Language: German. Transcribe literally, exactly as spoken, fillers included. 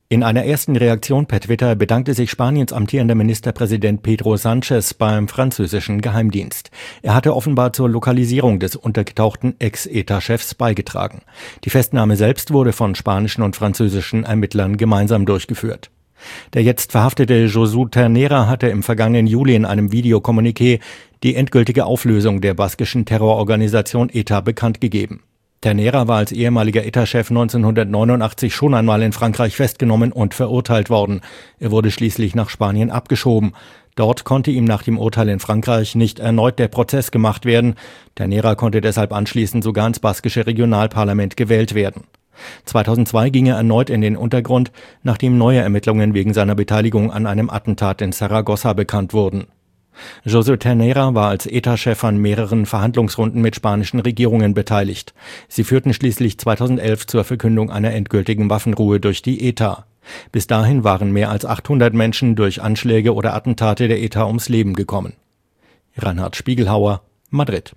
In einer ersten Reaktion per Twitter bedankte sich Spaniens amtierender Ministerpräsident Pedro Sánchez beim französischen Geheimdienst. Er hatte offenbar zur Lokalisierung des untergetauchten Ex-E T A-Chefs beigetragen. Die Festnahme selbst wurde von spanischen und französischen Ermittlern gemeinsam durchgeführt. Der jetzt verhaftete Josu Ternera hatte im vergangenen Juli in einem Videokommuniqué die endgültige Auflösung der baskischen Terrororganisation E T A bekannt gegeben. Ternera war als ehemaliger E T A-Chef neunzehnhundertneunundachtzig schon einmal in Frankreich festgenommen und verurteilt worden. Er wurde schließlich nach Spanien abgeschoben. Dort konnte ihm nach dem Urteil in Frankreich nicht erneut der Prozess gemacht werden. Ternera konnte deshalb anschließend sogar ins baskische Regionalparlament gewählt werden. zweitausendzwei ging er erneut in den Untergrund, nachdem neue Ermittlungen wegen seiner Beteiligung an einem Attentat in Saragossa bekannt wurden. Josu Ternera war als E T A-Chef an mehreren Verhandlungsrunden mit spanischen Regierungen beteiligt. Sie führten schließlich zweitausendelf zur Verkündung einer endgültigen Waffenruhe durch die E T A. Bis dahin waren mehr als achthundert Menschen durch Anschläge oder Attentate der E T A ums Leben gekommen. Reinhard Spiegelhauer, Madrid.